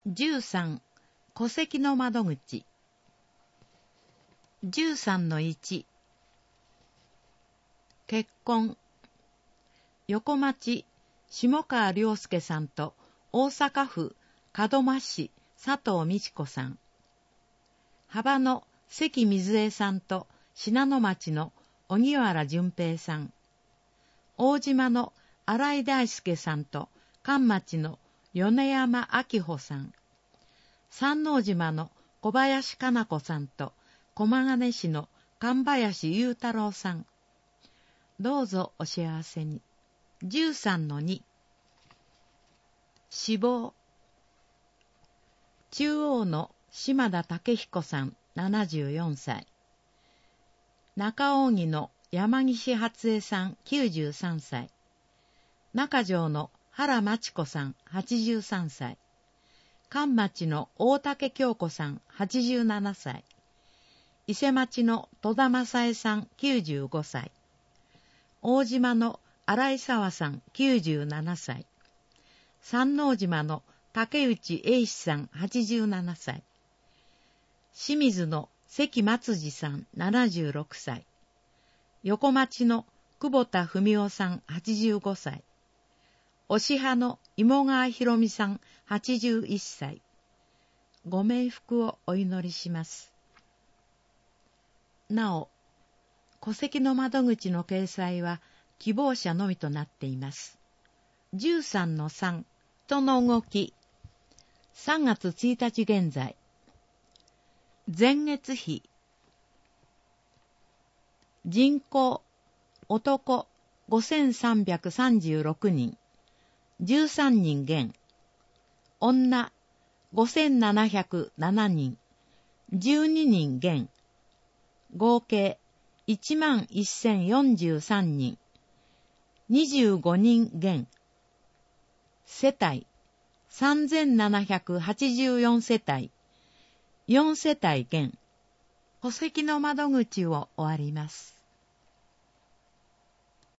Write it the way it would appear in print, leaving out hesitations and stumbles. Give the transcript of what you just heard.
13、戸籍の窓口。13-1、結婚。横町、下川良介さんと大阪府門真市佐藤美智子さん。幅の関水江さんと信濃町の荻原淳平さん。大島の新井大輔さんと関町の米山明穂さん。山王島の小林かな子さんと駒ヶ根市の神林雄太郎さん。どうぞお幸せに。13-2、死亡。中央の島田武彦さん74歳。中扇の山岸初江さん93歳。中条の原真知子さん83歳。関町の大竹京子さん87歳。伊勢町の戸田正恵さん95歳。大島の新井沢さん97歳。山王島の竹内英史さん87歳。清水の関松次さん76歳。横町の久保田文夫さん85歳。押派の芋川博美さん81歳。ご冥福をお祈りします。なお、戸籍の窓口の掲載は希望者のみとなっています。13-3、人の動き。3月1日現在。前月比。人口、男5336人。13人減。女、5707人。12人減。合計、11043人。25人減。世帯、3784世帯。4世帯減。戸籍の窓口を終わります。